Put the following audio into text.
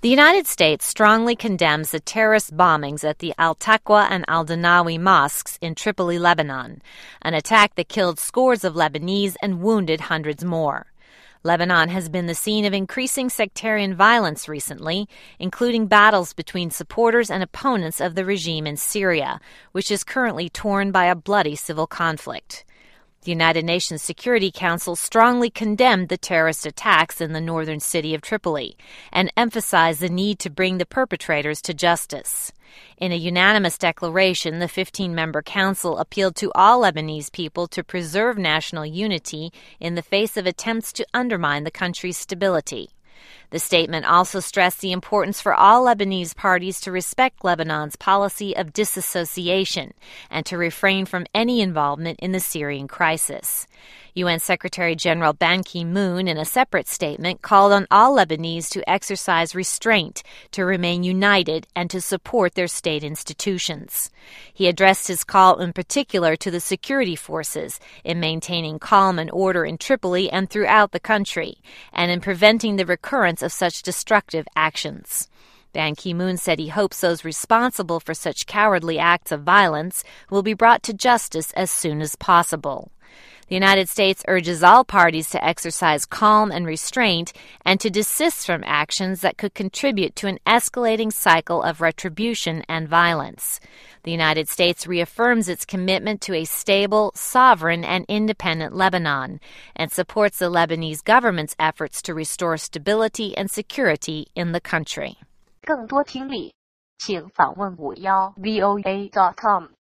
The United States strongly condemns the terrorist bombings at the Al-Taqwa and Al-Danawi mosques in Tripoli, Lebanon, an attack that killed scores of Lebanese and wounded hundreds more. Lebanon has been the scene of increasing sectarian violence recently, including battles between supporters and opponents of the regime in Syria, which is currently torn by a bloody civil conflict. The United Nations Security Council strongly condemned the terrorist attacks in the northern city of Tripoli and emphasized the need to bring the perpetrators to justice. In a unanimous declaration, the 15-member council appealed to all Lebanese people to preserve national unity in the face of attempts to undermine the country's stability. The statement also stressed the importance for all Lebanese parties to respect Lebanon's policy of disassociation and to refrain from any involvement in the Syrian crisis. UN Secretary General Ban Ki-moon, in a separate statement, called on all Lebanese to exercise restraint, to remain united, and to support their state institutions. He addressed his call in particular to the security forces in maintaining calm and order in Tripoli and throughout the country, and in preventing the recurrence of such destructive actions. Ban Ki-moon said he hopes those responsible for such cowardly acts of violence will be brought to justice as soon as possible. The United States urges all parties to exercise calm and restraint and to desist from actions that could contribute to an escalating cycle of retribution and violence. The United States reaffirms its commitment to a stable, sovereign, and independent Lebanon and supports the Lebanese government's efforts to restore stability and security in the country. 更多听力，请访问51voa.com